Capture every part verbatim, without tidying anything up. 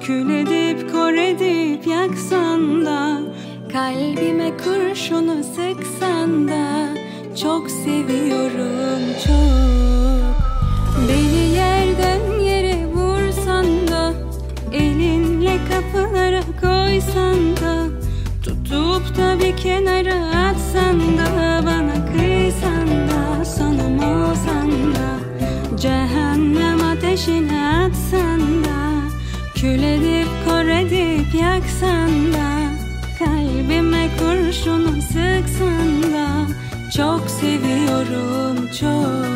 Kül edip kor edip yaksan da, kalbime kurşunu sıksan da, çok seviyorum çok. Beni yerden yere vursan da, elinle kapılara koysan da, tutup da bir kenara atsan da, bana kıysan da, sonum olsan da, cehennem ateşine atsan da, kül edip kor edip yaksan da, kalbime kurşunu sıksan da, çok seviyorum çok.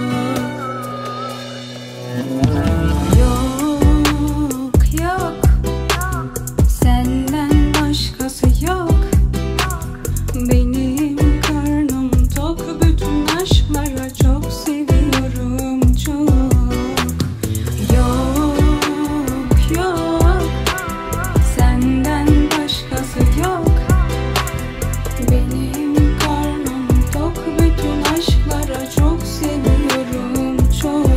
Yok yok, senden başkası yok. Benim karnım tok, bütün aşklara çok seviyorum çok. Yok yok, senden başkası yok. Benim karnım tok, bütün aşklara çok seviyorum çok.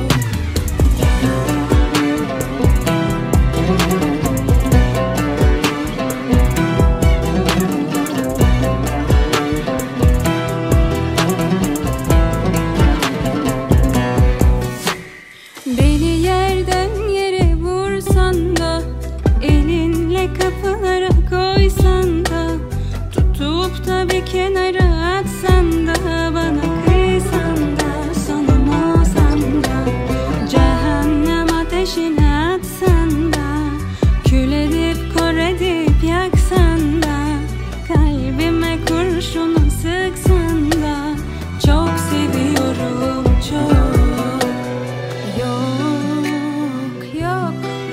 Beni yerden yere vursan da, elinle kapılara koysan da, tutup da bir kenara atsan da, bana kıysan da, sonum olsan da, cehennem ateşine atsan da, kül edip kor edip yaksan da, kalbime kurşunu sıksan da, çok seviyorum çok. Yok yok,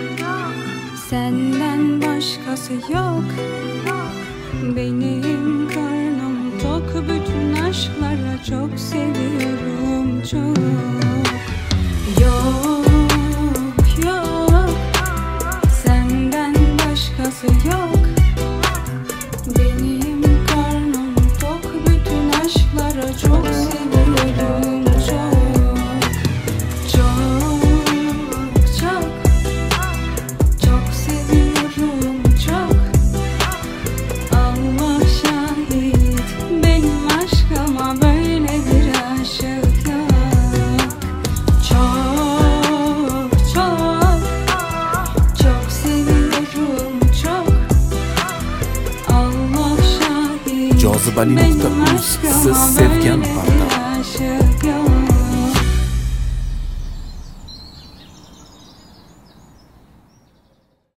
senden başkası yok. Benim karnım tok, bütün aşklara çok seviyorum çok. Yok yok, senden başkası yok. Benim karnım tok, bütün aşklara çok seviyorum çok. Cazibeli nokta uz siz sevgan barda.